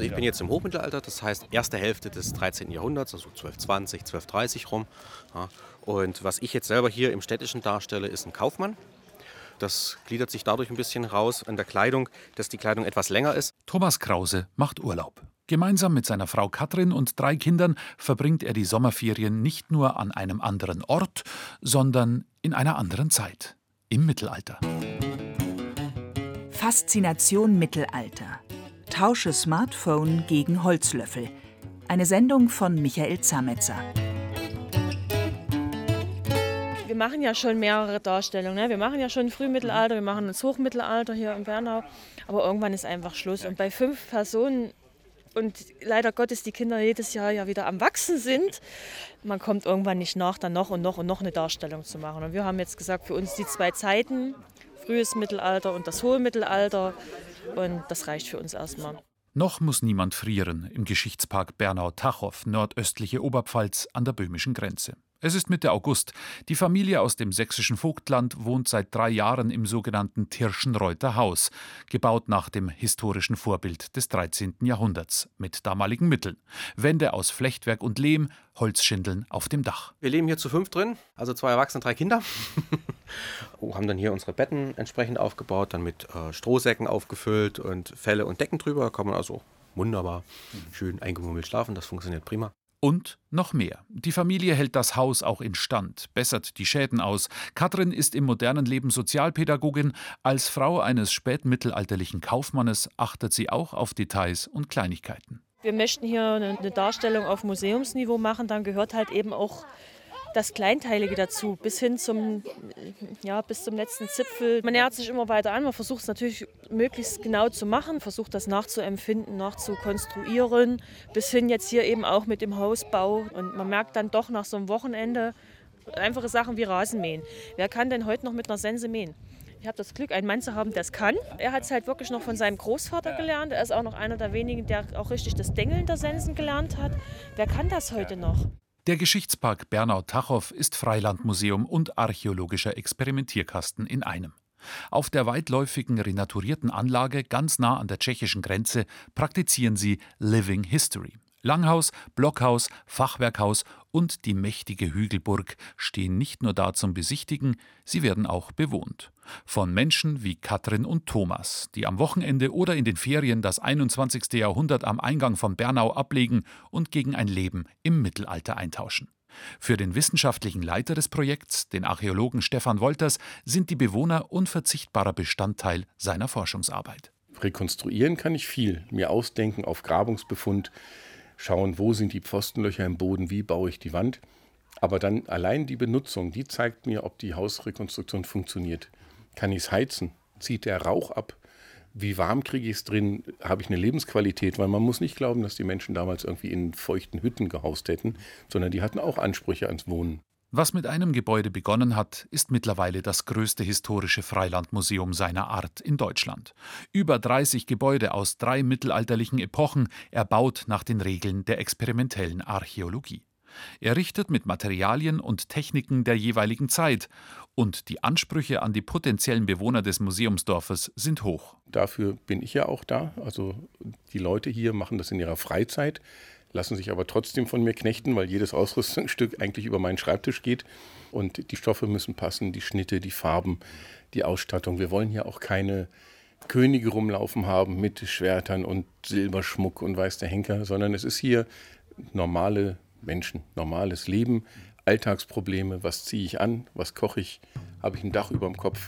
Also ich bin jetzt im Hochmittelalter, das heißt erste Hälfte des 13. Jahrhunderts, also 1220, 1230 rum. Ja. Und was ich jetzt selber hier im Städtischen darstelle, ist ein Kaufmann. Das gliedert sich dadurch ein bisschen raus an der Kleidung, dass die Kleidung etwas länger ist. Thomas Krause macht Urlaub. Gemeinsam mit seiner Frau Katrin und 3 Kindern verbringt er die Sommerferien nicht nur an einem anderen Ort, sondern in einer anderen Zeit, im Mittelalter. Faszination Mittelalter. Tausche Smartphone gegen Holzlöffel. Eine Sendung von Michael Zametzer. Wir machen ja schon mehrere Darstellungen. Ne? Wir machen ja schon Frühmittelalter, wir machen das Hochmittelalter hier in Bernau. Aber irgendwann ist einfach Schluss. Und bei 5 Personen und leider Gottes die Kinder jedes Jahr ja wieder am Wachsen sind, man kommt irgendwann nicht nach, dann noch eine Darstellung zu machen. Und wir haben jetzt gesagt, für uns die 2 Zeiten, frühes Mittelalter und das hohe Mittelalter. Und das reicht für uns erstmal. Noch muss niemand frieren im Geschichtspark Bernau-Tachow, nordöstliche Oberpfalz an der böhmischen Grenze. Es ist Mitte August. Die Familie aus dem sächsischen Vogtland wohnt seit 3 Jahren im sogenannten Tirschenreuther Haus, gebaut nach dem historischen Vorbild des 13. Jahrhunderts, mit damaligen Mitteln. Wände aus Flechtwerk und Lehm, Holzschindeln auf dem Dach. Wir leben hier zu 5 drin, also 2 Erwachsene, 3 Kinder. Haben dann hier unsere Betten entsprechend aufgebaut, dann mit Strohsäcken aufgefüllt und Felle und Decken drüber. Da kann man also wunderbar schön eingemummelt schlafen, das funktioniert prima. Und noch mehr. Die Familie hält das Haus auch instand, bessert die Schäden aus. Katrin ist im modernen Leben Sozialpädagogin. Als Frau eines spätmittelalterlichen Kaufmannes achtet sie auch auf Details und Kleinigkeiten. Wir möchten hier eine Darstellung auf Museumsniveau machen, dann gehört halt eben auch das Kleinteilige dazu, bis zum letzten Zipfel. Man nähert sich immer weiter an, man versucht es natürlich möglichst genau zu machen, versucht das nachzuempfinden, nachzukonstruieren, bis hin jetzt hier eben auch mit dem Hausbau. Und man merkt dann doch nach so einem Wochenende einfache Sachen wie Rasenmähen. Wer kann denn heute noch mit einer Sense mähen? Ich habe das Glück, einen Mann zu haben, der es kann. Er hat es halt wirklich noch von seinem Großvater gelernt. Er ist auch noch einer der wenigen, der auch richtig das Dengeln der Sensen gelernt hat. Wer kann das heute noch? Der Geschichtspark Bernau-Tachow ist Freilandmuseum und archäologischer Experimentierkasten in einem. Auf der weitläufigen renaturierten Anlage ganz nah an der tschechischen Grenze praktizieren sie Living History. Langhaus, Blockhaus, Fachwerkhaus und die mächtige Hügelburg stehen nicht nur da zum Besichtigen, sie werden auch bewohnt. Von Menschen wie Katrin und Thomas, die am Wochenende oder in den Ferien das 21. Jahrhundert am Eingang von Bernau ablegen und gegen ein Leben im Mittelalter eintauschen. Für den wissenschaftlichen Leiter des Projekts, den Archäologen Stefan Wolters, sind die Bewohner unverzichtbarer Bestandteil seiner Forschungsarbeit. Rekonstruieren kann ich viel, mir ausdenken auf Grabungsbefund, schauen, wo sind die Pfostenlöcher im Boden, wie baue ich die Wand. Aber dann allein die Benutzung, die zeigt mir, ob die Hausrekonstruktion funktioniert. Kann ich es heizen? Zieht der Rauch ab? Wie warm kriege ich es drin? Habe ich eine Lebensqualität? Weil man muss nicht glauben, dass die Menschen damals irgendwie in feuchten Hütten gehaust hätten, sondern die hatten auch Ansprüche ans Wohnen. Was mit einem Gebäude begonnen hat, ist mittlerweile das größte historische Freilandmuseum seiner Art in Deutschland. Über 30 Gebäude aus 3 mittelalterlichen Epochen, erbaut nach den Regeln der experimentellen Archäologie. Errichtet mit Materialien und Techniken der jeweiligen Zeit. Und die Ansprüche an die potenziellen Bewohner des Museumsdorfes sind hoch. Dafür bin ich ja auch da. Also die Leute hier machen das in ihrer Freizeit, lassen sich aber trotzdem von mir knechten, weil jedes Ausrüstungsstück eigentlich über meinen Schreibtisch geht. Und die Stoffe müssen passen, die Schnitte, die Farben, die Ausstattung. Wir wollen hier auch keine Könige rumlaufen haben mit Schwertern und Silberschmuck und weiß der Henker, sondern es ist hier normale Menschen, normales Leben, Alltagsprobleme. Was ziehe ich an? Was koche ich? Habe ich ein Dach über dem Kopf?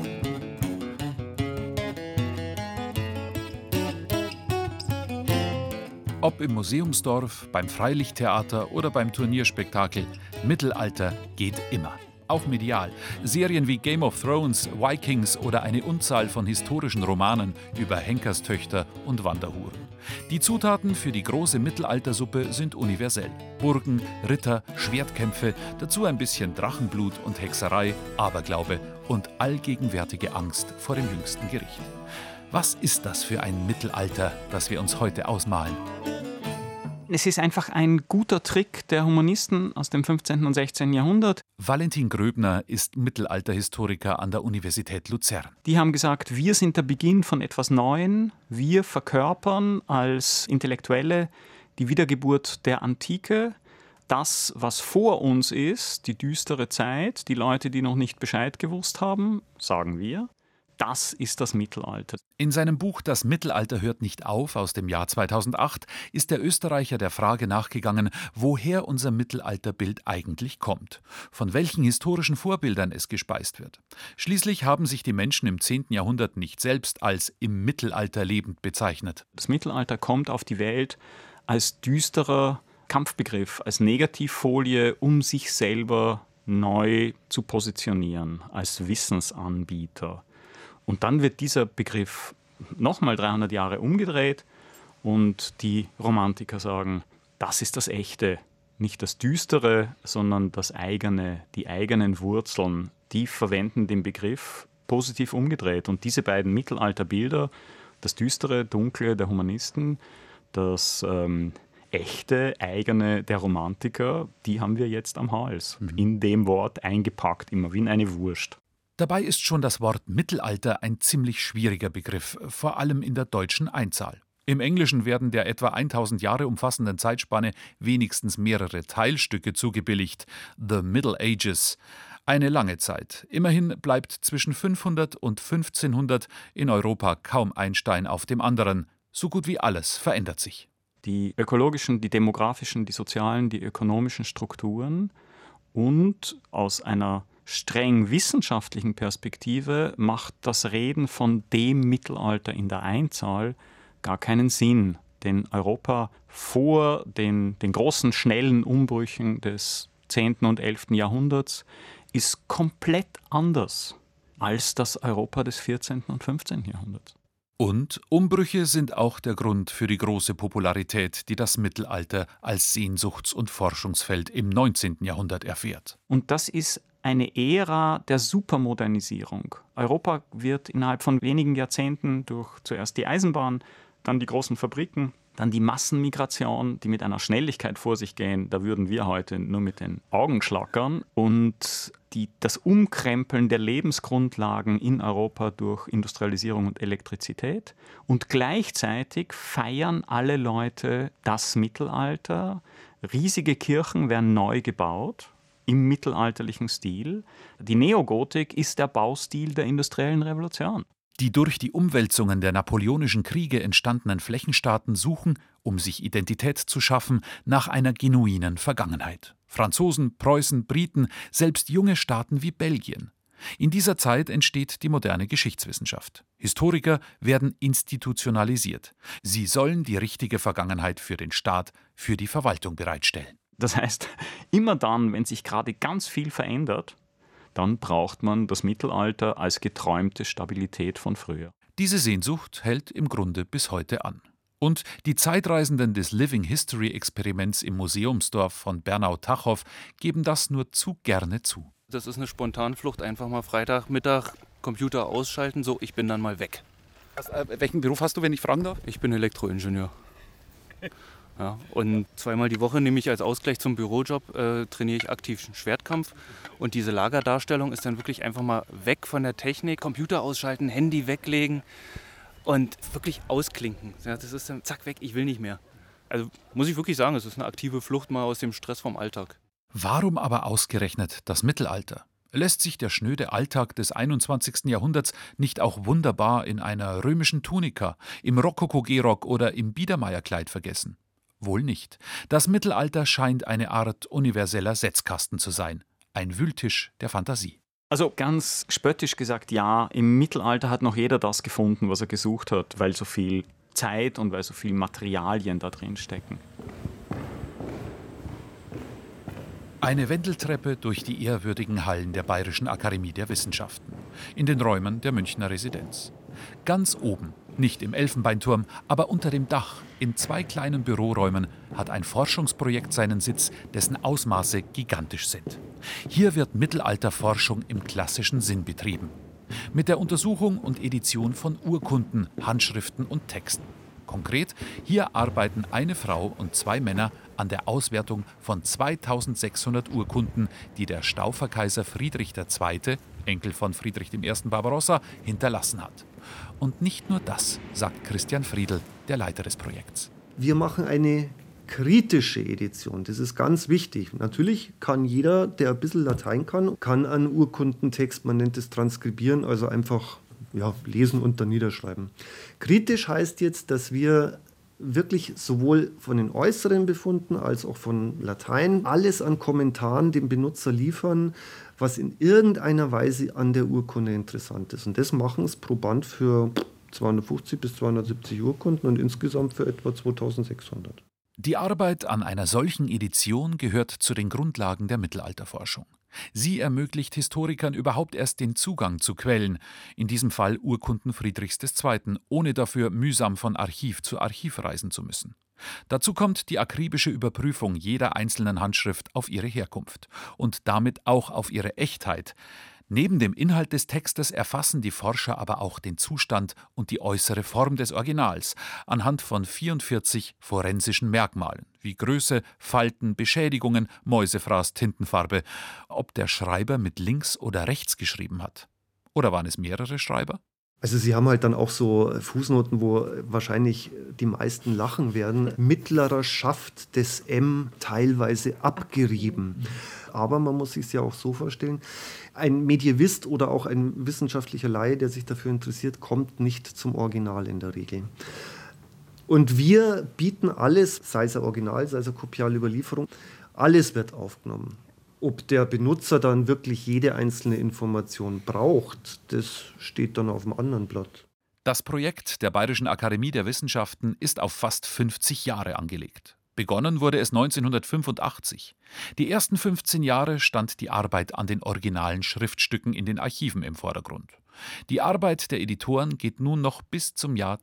Ob im Museumsdorf, beim Freilichttheater oder beim Turnierspektakel, Mittelalter geht immer. Auch medial. Serien wie Game of Thrones, Vikings oder eine Unzahl von historischen Romanen über Henkerstöchter und Wanderhuren. Die Zutaten für die große Mittelaltersuppe sind universell. Burgen, Ritter, Schwertkämpfe, dazu ein bisschen Drachenblut und Hexerei, Aberglaube und allgegenwärtige Angst vor dem jüngsten Gericht. Was ist das für ein Mittelalter, das wir uns heute ausmalen? Es ist einfach ein guter Trick der Humanisten aus dem 15. und 16. Jahrhundert. Valentin Gröbner ist Mittelalterhistoriker an der Universität Luzern. Die haben gesagt, wir sind der Beginn von etwas Neuem. Wir verkörpern als Intellektuelle die Wiedergeburt der Antike. Das, was vor uns ist, die düstere Zeit, die Leute, die noch nicht Bescheid gewusst haben, sagen wir, das ist das Mittelalter. In seinem Buch »Das Mittelalter hört nicht auf« aus dem Jahr 2008 ist der Österreicher der Frage nachgegangen, woher unser Mittelalterbild eigentlich kommt, von welchen historischen Vorbildern es gespeist wird. Schließlich haben sich die Menschen im 10. Jahrhundert nicht selbst als im Mittelalter lebend bezeichnet. Das Mittelalter kommt auf die Welt als düsterer Kampfbegriff, als Negativfolie, um sich selber neu zu positionieren, als Wissensanbieter. Und dann wird dieser Begriff nochmal 300 Jahre umgedreht und die Romantiker sagen, das ist das Echte, nicht das Düstere, sondern das Eigene, die eigenen Wurzeln. Die verwenden den Begriff positiv umgedreht. Und diese beiden Mittelalterbilder, das Düstere, Dunkle der Humanisten, das Echte, Eigene der Romantiker, die haben wir jetzt am Hals. In dem Wort eingepackt, immer wie in eine Wurst. Dabei ist schon das Wort Mittelalter ein ziemlich schwieriger Begriff, vor allem in der deutschen Einzahl. Im Englischen werden der etwa 1000 Jahre umfassenden Zeitspanne wenigstens mehrere Teilstücke zugebilligt. The Middle Ages. Eine lange Zeit. Immerhin bleibt zwischen 500 und 1500 in Europa kaum ein Stein auf dem anderen. So gut wie alles verändert sich. Die ökologischen, die demografischen, die sozialen, die ökonomischen Strukturen und aus einer streng wissenschaftlichen Perspektive macht das Reden von dem Mittelalter in der Einzahl gar keinen Sinn. Denn Europa vor den großen, schnellen Umbrüchen des 10. und 11. Jahrhunderts ist komplett anders als das Europa des 14. und 15. Jahrhunderts. Und Umbrüche sind auch der Grund für die große Popularität, die das Mittelalter als Sehnsuchts- und Forschungsfeld im 19. Jahrhundert erfährt. Und das ist eine Ära der Supermodernisierung. Europa wird innerhalb von wenigen Jahrzehnten durch zuerst die Eisenbahn, dann die großen Fabriken, dann die Massenmigration, die mit einer Schnelligkeit vor sich gehen, da würden wir heute nur mit den Augen schlackern. Und das Umkrempeln der Lebensgrundlagen in Europa durch Industrialisierung und Elektrizität. Und gleichzeitig feiern alle Leute das Mittelalter. Riesige Kirchen werden neu gebaut im mittelalterlichen Stil. Die Neogotik ist der Baustil der industriellen Revolution. Die durch die Umwälzungen der napoleonischen Kriege entstandenen Flächenstaaten suchen, um sich Identität zu schaffen, nach einer genuinen Vergangenheit. Franzosen, Preußen, Briten, selbst junge Staaten wie Belgien. In dieser Zeit entsteht die moderne Geschichtswissenschaft. Historiker werden institutionalisiert. Sie sollen die richtige Vergangenheit für den Staat, für die Verwaltung bereitstellen. Das heißt, immer dann, wenn sich gerade ganz viel verändert, dann braucht man das Mittelalter als geträumte Stabilität von früher. Diese Sehnsucht hält im Grunde bis heute an. Und die Zeitreisenden des Living History Experiments im Museumsdorf von Bernau-Tachow geben das nur zu gerne zu. Das ist eine Spontanflucht, einfach mal Freitagmittag Computer ausschalten, so ich bin dann mal weg. Welchen Beruf hast du, wenn ich fragen darf? Ich bin Elektroingenieur. Ja, und zweimal die Woche nehme ich als Ausgleich zum Bürojob, trainiere ich aktiv Schwertkampf. Und diese Lagerdarstellung ist dann wirklich einfach mal weg von der Technik, Computer ausschalten, Handy weglegen und wirklich ausklinken. Ja, das ist dann zack weg, ich will nicht mehr. Also muss ich wirklich sagen, es ist eine aktive Flucht mal aus dem Stress vom Alltag. Warum aber ausgerechnet das Mittelalter? Lässt sich der schnöde Alltag des 21. Jahrhunderts nicht auch wunderbar in einer römischen Tunika, im Rokoko-Gehrock oder im Biedermeierkleid vergessen? Wohl nicht. Das Mittelalter scheint eine Art universeller Setzkasten zu sein. Ein Wühltisch der Fantasie. Also ganz spöttisch gesagt, ja, im Mittelalter hat noch jeder das gefunden, was er gesucht hat, weil so viel Zeit und weil so viel Materialien da drin stecken. Eine Wendeltreppe durch die ehrwürdigen Hallen der Bayerischen Akademie der Wissenschaften. In den Räumen der Münchner Residenz. Ganz oben, nicht im Elfenbeinturm, aber unter dem Dach, in 2 kleinen Büroräumen, hat ein Forschungsprojekt seinen Sitz, dessen Ausmaße gigantisch sind. Hier wird Mittelalterforschung im klassischen Sinn betrieben. Mit der Untersuchung und Edition von Urkunden, Handschriften und Texten. Konkret, hier arbeiten eine Frau und 2 Männer an der Auswertung von 2600 Urkunden, die der Stauferkaiser Friedrich II., Enkel von Friedrich I. Barbarossa, hinterlassen hat. Und nicht nur das, sagt Christian Friedl, der Leiter des Projekts. Wir machen eine kritische Edition, das ist ganz wichtig. Natürlich kann jeder, der ein bisschen Latein kann einen Urkundentext, man nennt es transkribieren, also einfach lesen und dann niederschreiben. Kritisch heißt jetzt, dass wir wirklich sowohl von den äußeren Befunden als auch von Latein alles an Kommentaren dem Benutzer liefern, was in irgendeiner Weise an der Urkunde interessant ist. Und das machen es pro Band für 250 bis 270 Urkunden und insgesamt für etwa 2600. Die Arbeit an einer solchen Edition gehört zu den Grundlagen der Mittelalterforschung. Sie ermöglicht Historikern überhaupt erst den Zugang zu Quellen, in diesem Fall Urkunden Friedrichs II., ohne dafür mühsam von Archiv zu Archiv reisen zu müssen. Dazu kommt die akribische Überprüfung jeder einzelnen Handschrift auf ihre Herkunft und damit auch auf ihre Echtheit. Neben dem Inhalt des Textes erfassen die Forscher aber auch den Zustand und die äußere Form des Originals anhand von 44 forensischen Merkmalen, wie Größe, Falten, Beschädigungen, Mäusefraß, Tintenfarbe, ob der Schreiber mit links oder rechts geschrieben hat. Oder waren es mehrere Schreiber? Also sie haben halt dann auch so Fußnoten, wo wahrscheinlich die meisten lachen werden. Mittlerer Schaft des M teilweise abgerieben. Aber man muss sich es ja auch so vorstellen, ein Medievist oder auch ein wissenschaftlicher Laie, der sich dafür interessiert, kommt nicht zum Original in der Regel. Und wir bieten alles, sei es ein Original, sei es eine kopiale Überlieferung, alles wird aufgenommen. Ob der Benutzer dann wirklich jede einzelne Information braucht, das steht dann auf dem anderen Blatt. Das Projekt der Bayerischen Akademie der Wissenschaften ist auf fast 50 Jahre angelegt. Begonnen wurde es 1985. Die ersten 15 Jahre stand die Arbeit an den originalen Schriftstücken in den Archiven im Vordergrund. Die Arbeit der Editoren geht nun noch bis zum Jahr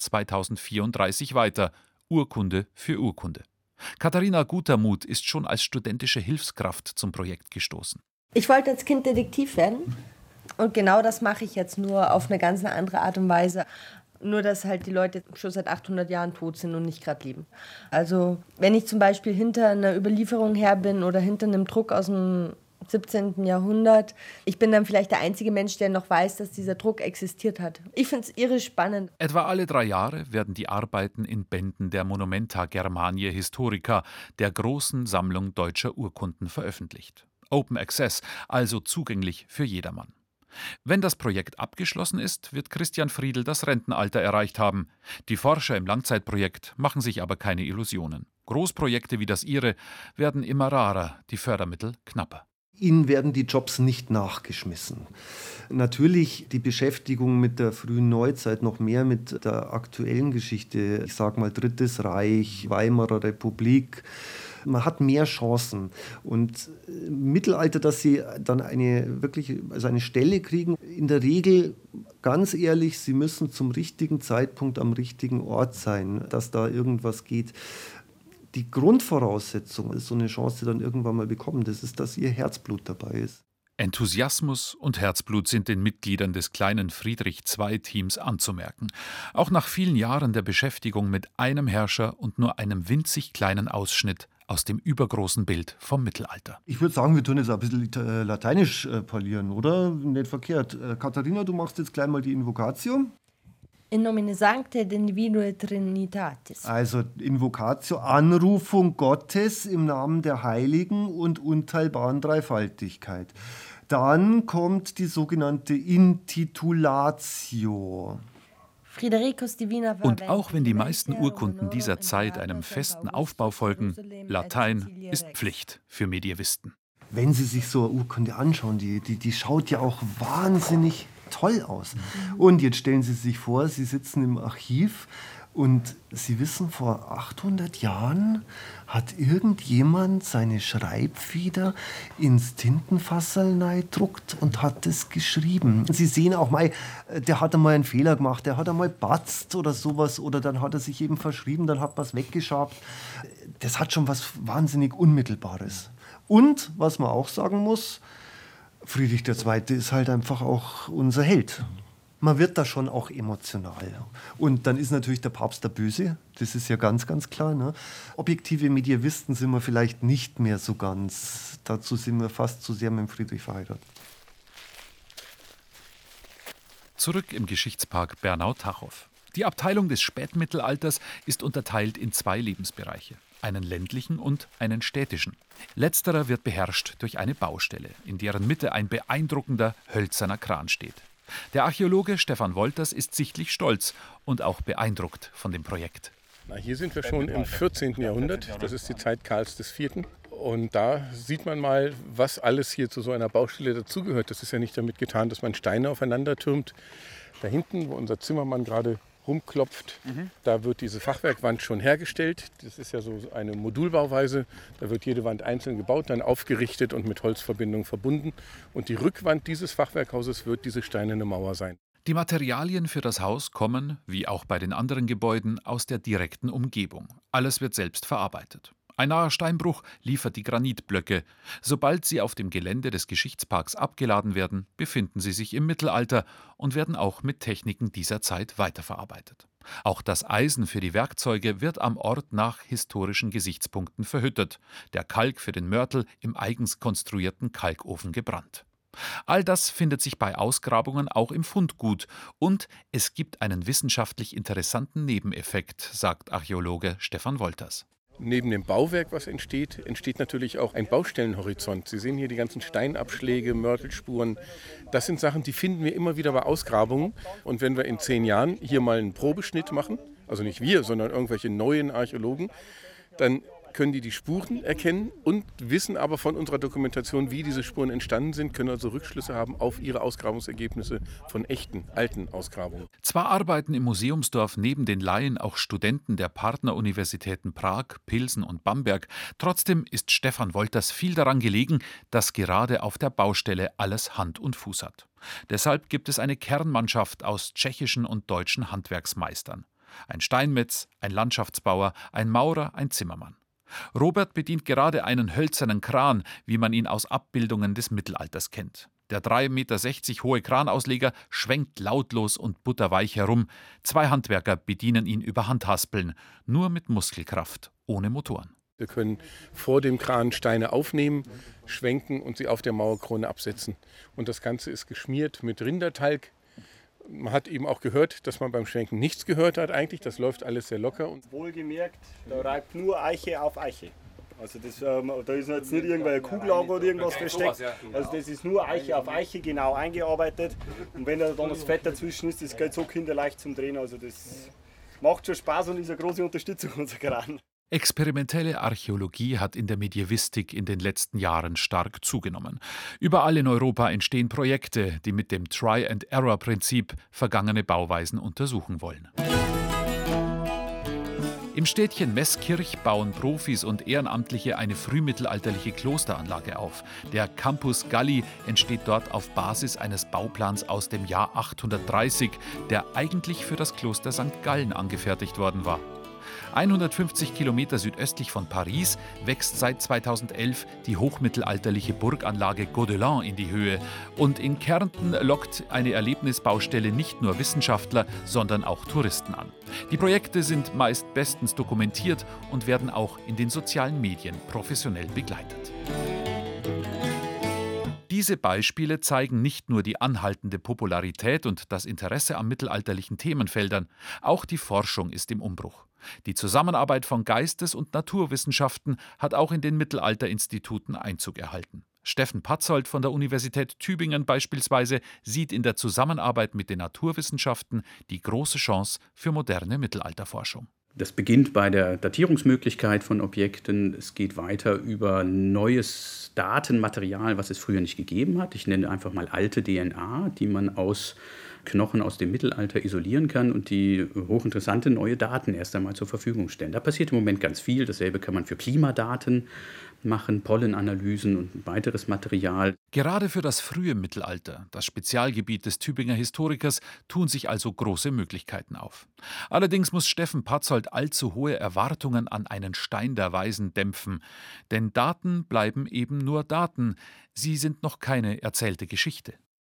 2034 weiter, Urkunde für Urkunde. Katharina Gutermuth ist schon als studentische Hilfskraft zum Projekt gestoßen. Ich wollte als Kind Detektiv werden und genau das mache ich jetzt nur auf eine ganz andere Art und Weise. Nur, dass halt die Leute schon seit 800 Jahren tot sind und nicht gerade leben. Also, wenn ich zum Beispiel hinter einer Überlieferung her bin oder hinter einem Druck aus dem 17. Jahrhundert, ich bin dann vielleicht der einzige Mensch, der noch weiß, dass dieser Druck existiert hat. Ich finde es irre spannend. Etwa alle 3 Jahre werden die Arbeiten in Bänden der Monumenta Germaniae Historica, der großen Sammlung deutscher Urkunden, veröffentlicht. Open Access, also zugänglich für jedermann. Wenn das Projekt abgeschlossen ist, wird Christian Friedl das Rentenalter erreicht haben. Die Forscher im Langzeitprojekt machen sich aber keine Illusionen. Großprojekte wie das ihre werden immer rarer, die Fördermittel knapper. Ihnen werden die Jobs nicht nachgeschmissen. Natürlich die Beschäftigung mit der frühen Neuzeit, noch mehr mit der aktuellen Geschichte, ich sage mal Drittes Reich, Weimarer Republik. Man hat mehr Chancen. Und im Mittelalter, dass sie dann eine Stelle kriegen, in der Regel, ganz ehrlich, sie müssen zum richtigen Zeitpunkt am richtigen Ort sein, dass da irgendwas geht. Die Grundvoraussetzung, so eine Chance dann irgendwann mal bekommen, das ist, dass ihr Herzblut dabei ist. Enthusiasmus und Herzblut sind den Mitgliedern des kleinen Friedrich-II-Teams anzumerken. Auch nach vielen Jahren der Beschäftigung mit einem Herrscher und nur einem winzig kleinen Ausschnitt aus dem übergroßen Bild vom Mittelalter. Ich würde sagen, wir tun jetzt ein bisschen lateinisch parlieren, oder? Nicht verkehrt. Katharina, du machst jetzt gleich mal die Invocatio. In nomine Sancte Divinae Trinitatis. Also Invocatio, Anrufung Gottes im Namen der Heiligen und unteilbaren Dreifaltigkeit. Dann kommt die sogenannte Intitulatio. Und auch wenn die meisten Urkunden dieser Zeit einem festen Aufbau folgen, Latein ist Pflicht für Medievisten. Wenn Sie sich so eine Urkunde anschauen, die schaut ja auch wahnsinnig toll aus. Und jetzt stellen Sie sich vor, Sie sitzen im Archiv und Sie wissen, vor 800 Jahren hat irgendjemand seine Schreibfeder ins Tintenfasserl gedruckt und hat es geschrieben. Sie sehen auch mal, der hat einmal einen Fehler gemacht, der hat einmal batzt oder sowas oder dann hat er sich eben verschrieben, dann hat man es weggeschabt. Das hat schon was wahnsinnig Unmittelbares. Und, was man auch sagen muss, Friedrich II. Ist halt einfach auch unser Held. Man wird da schon auch emotional. Und dann ist natürlich der Papst der Böse, das ist ja ganz, ganz klar. Ne? Objektive Medievisten sind wir vielleicht nicht mehr so ganz. Dazu sind wir fast zu sehr mit dem Friedrich verheiratet. Zurück im Geschichtspark Bernau-Tachow. Die Abteilung des Spätmittelalters ist unterteilt in 2 Lebensbereiche, einen ländlichen und einen städtischen. Letzterer wird beherrscht durch eine Baustelle, in deren Mitte ein beeindruckender hölzerner Kran steht. Der Archäologe Stefan Wolters ist sichtlich stolz und auch beeindruckt von dem Projekt. Na, hier sind wir schon im 14. Jahrhundert, das ist die Zeit Karls IV. Und da sieht man mal, was alles hier zu so einer Baustelle dazugehört. Das ist ja nicht damit getan, dass man Steine aufeinander türmt. Da hinten, wo unser Zimmermann gerade rumklopft, da wird diese Fachwerkwand schon hergestellt. Das ist ja so eine Modulbauweise. Da wird jede Wand einzeln gebaut, dann aufgerichtet und mit Holzverbindungen verbunden. Und die Rückwand dieses Fachwerkhauses wird diese steinerne Mauer sein. Die Materialien für das Haus kommen, wie auch bei den anderen Gebäuden, aus der direkten Umgebung. Alles wird selbst verarbeitet. Ein naher Steinbruch liefert die Granitblöcke. Sobald sie auf dem Gelände des Geschichtsparks abgeladen werden, befinden sie sich im Mittelalter und werden auch mit Techniken dieser Zeit weiterverarbeitet. Auch das Eisen für die Werkzeuge wird am Ort nach historischen Gesichtspunkten verhüttet, der Kalk für den Mörtel im eigens konstruierten Kalkofen gebrannt. All das findet sich bei Ausgrabungen auch im Fundgut und es gibt einen wissenschaftlich interessanten Nebeneffekt, sagt Archäologe Stefan Wolters. Neben dem Bauwerk, was entsteht, entsteht natürlich auch ein Baustellenhorizont. Sie sehen hier die ganzen Steinabschläge, Mörtelspuren. Das sind Sachen, die finden wir immer wieder bei Ausgrabungen. Und wenn wir in 10 Jahren hier mal einen Probeschnitt machen, also nicht wir, sondern irgendwelche neuen Archäologen, dann können die Spuren erkennen und wissen aber von unserer Dokumentation, wie diese Spuren entstanden sind, können also Rückschlüsse haben auf ihre Ausgrabungsergebnisse von echten, alten Ausgrabungen. Zwar arbeiten im Museumsdorf neben den Laien auch Studenten der Partneruniversitäten Prag, Pilsen und Bamberg, trotzdem ist Stefan Wolters viel daran gelegen, dass gerade auf der Baustelle alles Hand und Fuß hat. Deshalb gibt es eine Kernmannschaft aus tschechischen und deutschen Handwerksmeistern. Ein Steinmetz, ein Landschaftsbauer, ein Maurer, ein Zimmermann. Robert bedient gerade einen hölzernen Kran, wie man ihn aus Abbildungen des Mittelalters kennt. Der 3,60 Meter hohe Kranausleger schwenkt lautlos und butterweich herum. 2 Handwerker bedienen ihn über Handhaspeln, nur mit Muskelkraft, ohne Motoren. Wir können vor dem Kran Steine aufnehmen, schwenken und sie auf der Mauerkrone absetzen. Und das Ganze ist geschmiert mit Rindertalg. Man hat eben auch gehört, dass man beim Schwenken nichts gehört hat eigentlich. Das läuft alles sehr locker. Wohlgemerkt, da reibt nur Eiche auf Eiche. Also da ist jetzt nicht irgendein Kugellager oder irgendwas versteckt. Also das ist nur Eiche auf Eiche genau eingearbeitet. Und wenn da dann das Fett dazwischen ist, das geht so kinderleicht zum Drehen. Also das macht schon Spaß und ist eine große Unterstützung unserer Kran. Experimentelle Archäologie hat in der Medievistik in den letzten Jahren stark zugenommen. Überall in Europa entstehen Projekte, die mit dem Try-and-Error-Prinzip vergangene Bauweisen untersuchen wollen. Im Städtchen Meßkirch bauen Profis und Ehrenamtliche eine frühmittelalterliche Klosteranlage auf. Der Campus Galli entsteht dort auf Basis eines Bauplans aus dem Jahr 830, der eigentlich für das Kloster St. Gallen angefertigt worden war. 150 Kilometer südöstlich von Paris wächst seit 2011 die hochmittelalterliche Burganlage Gaudelin in die Höhe. Und in Kärnten lockt eine Erlebnisbaustelle nicht nur Wissenschaftler, sondern auch Touristen an. Die Projekte sind meist bestens dokumentiert und werden auch in den sozialen Medien professionell begleitet. Diese Beispiele zeigen nicht nur die anhaltende Popularität und das Interesse an mittelalterlichen Themenfeldern, auch die Forschung ist im Umbruch. Die Zusammenarbeit von Geistes- und Naturwissenschaften hat auch in den Mittelalterinstituten Einzug erhalten. Steffen Patzold von der Universität Tübingen beispielsweise sieht in der Zusammenarbeit mit den Naturwissenschaften die große Chance für moderne Mittelalterforschung. Das beginnt bei der Datierungsmöglichkeit von Objekten. Es geht weiter über neues Datenmaterial, was es früher nicht gegeben hat. Ich nenne einfach mal alte DNA, die man aus Knochen aus dem Mittelalter isolieren kann und die hochinteressante neue Daten erst einmal zur Verfügung stellen. Da passiert im Moment ganz viel. Dasselbe kann man für Klimadaten machen, Pollenanalysen und weiteres Material. Gerade für das frühe Mittelalter, das Spezialgebiet des Tübinger Historikers, tun sich also große Möglichkeiten auf. Allerdings muss Steffen Patzold allzu hohe Erwartungen an einen Stein der Weisen dämpfen. Denn Daten bleiben eben nur Daten. Sie sind noch keine erzählte Geschichte.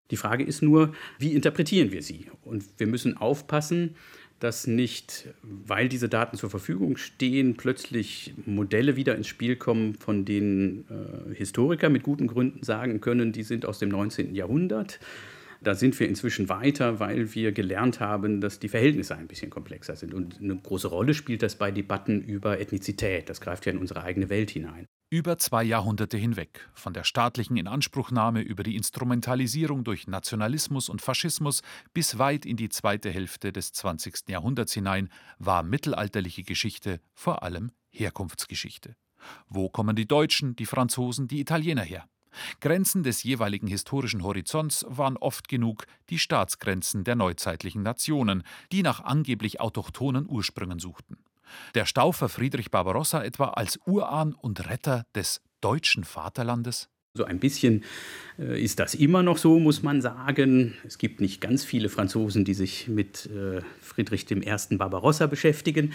Die Frage ist nur, wie interpretieren wir sie? Und wir müssen aufpassen, dass nicht, weil diese Daten zur Verfügung stehen, plötzlich Modelle wieder ins Spiel kommen, von denen Historiker mit guten Gründen sagen können, die sind aus dem 19. Jahrhundert. Da sind wir inzwischen weiter, weil wir gelernt haben, dass die Verhältnisse ein bisschen komplexer sind. Und eine große Rolle spielt das bei Debatten über Ethnizität. Das greift ja in unsere eigene Welt hinein. Über 2 Jahrhunderte hinweg, von der staatlichen Inanspruchnahme über die Instrumentalisierung durch Nationalismus und Faschismus bis weit in die zweite Hälfte des 20. Jahrhunderts hinein, war mittelalterliche Geschichte vor allem Herkunftsgeschichte. Wo kommen die Deutschen, die Franzosen, die Italiener her? Grenzen des jeweiligen historischen Horizonts waren oft genug die Staatsgrenzen der neuzeitlichen Nationen, die nach angeblich autochthonen Ursprüngen suchten. Der Staufer Friedrich Barbarossa etwa als Urahn und Retter des deutschen Vaterlandes? So ein bisschen ist das immer noch so, muss man sagen. Es gibt nicht ganz viele Franzosen, die sich mit Friedrich I. Barbarossa beschäftigen.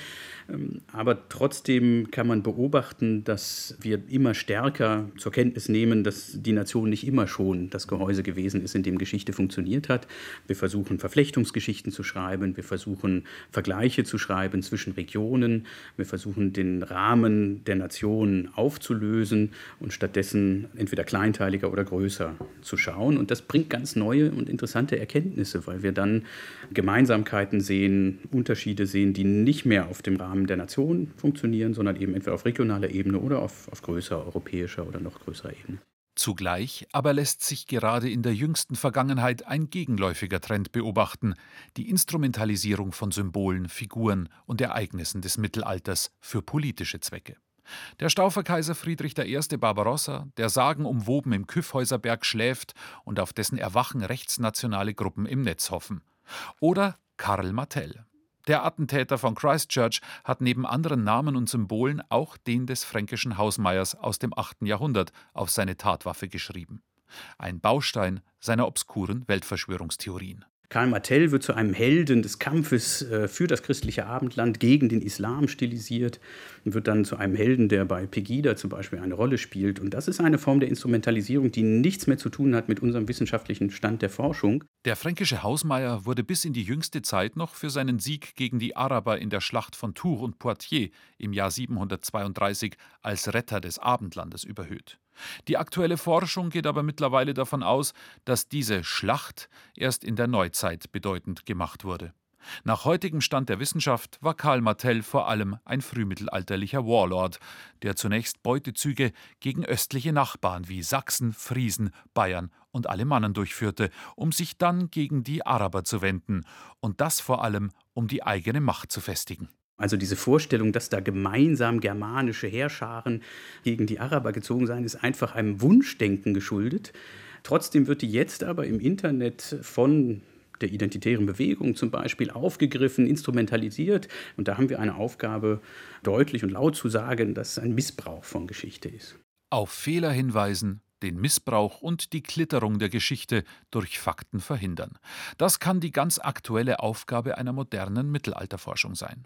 Aber trotzdem kann man beobachten, dass wir immer stärker zur Kenntnis nehmen, dass die Nation nicht immer schon das Gehäuse gewesen ist, in dem Geschichte funktioniert hat. Wir versuchen, Verflechtungsgeschichten zu schreiben. Wir versuchen, Vergleiche zu schreiben zwischen Regionen. Wir versuchen, den Rahmen der Nation aufzulösen und stattdessen entweder kleinteiliger oder größer zu schauen. Und das bringt ganz neue und interessante Erkenntnisse, weil wir dann Gemeinsamkeiten sehen, Unterschiede sehen, die nicht mehr auf dem Rahmen der Nation funktionieren, sondern eben entweder auf regionaler Ebene oder auf größerer europäischer oder noch größerer Ebene. Zugleich aber lässt sich gerade in der jüngsten Vergangenheit ein gegenläufiger Trend beobachten: die Instrumentalisierung von Symbolen, Figuren und Ereignissen des Mittelalters für politische Zwecke. Der Stauferkaiser Friedrich I. Barbarossa, der sagenumwoben im Kyffhäuserberg schläft und auf dessen Erwachen rechtsnationale Gruppen im Netz hoffen. Oder Karl Martell. Der Attentäter von Christchurch hat neben anderen Namen und Symbolen auch den des fränkischen Hausmeiers aus dem 8. Jahrhundert auf seine Tatwaffe geschrieben. Ein Baustein seiner obskuren Weltverschwörungstheorien. Karl Martell wird zu einem Helden des Kampfes für das christliche Abendland gegen den Islam stilisiert und wird dann zu einem Helden, der bei Pegida zum Beispiel eine Rolle spielt. Und das ist eine Form der Instrumentalisierung, die nichts mehr zu tun hat mit unserem wissenschaftlichen Stand der Forschung. Der fränkische Hausmeier wurde bis in die jüngste Zeit noch für seinen Sieg gegen die Araber in der Schlacht von Tours und Poitiers im Jahr 732 als Retter des Abendlandes überhöht. Die aktuelle Forschung geht aber mittlerweile davon aus, dass diese Schlacht erst in der Neuzeit bedeutend gemacht wurde. Nach heutigem Stand der Wissenschaft war Karl Martell vor allem ein frühmittelalterlicher Warlord, der zunächst Beutezüge gegen östliche Nachbarn wie Sachsen, Friesen, Bayern und Alemannen durchführte, um sich dann gegen die Araber zu wenden, und das vor allem, um die eigene Macht zu festigen. Also diese Vorstellung, dass da gemeinsam germanische Heerscharen gegen die Araber gezogen seien, ist einfach einem Wunschdenken geschuldet. Trotzdem wird die jetzt aber im Internet von der identitären Bewegung zum Beispiel aufgegriffen, instrumentalisiert. Und da haben wir eine Aufgabe, deutlich und laut zu sagen, dass es ein Missbrauch von Geschichte ist. Auf Fehler hinweisen, den Missbrauch und die Klitterung der Geschichte durch Fakten verhindern. Das kann die ganz aktuelle Aufgabe einer modernen Mittelalterforschung sein.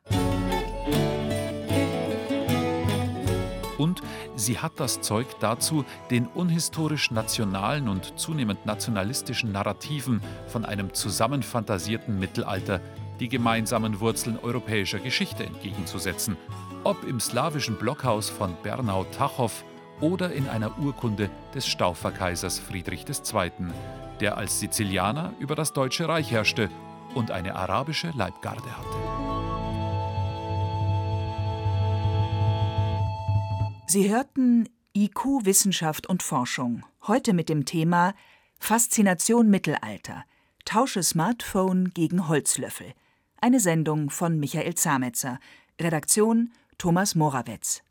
Und sie hat das Zeug dazu, den unhistorisch nationalen und zunehmend nationalistischen Narrativen von einem zusammenfantasierten Mittelalter die gemeinsamen Wurzeln europäischer Geschichte entgegenzusetzen. Ob im slawischen Blockhaus von Bernau Tachow oder in einer Urkunde des Stauferkaisers Friedrich II., der als Sizilianer über das Deutsche Reich herrschte und eine arabische Leibgarde hatte. Sie hörten IQ Wissenschaft und Forschung. Heute mit dem Thema Faszination Mittelalter. Tausche Smartphone gegen Holzlöffel. Eine Sendung von Michael Zametzer. Redaktion Thomas Morawetz.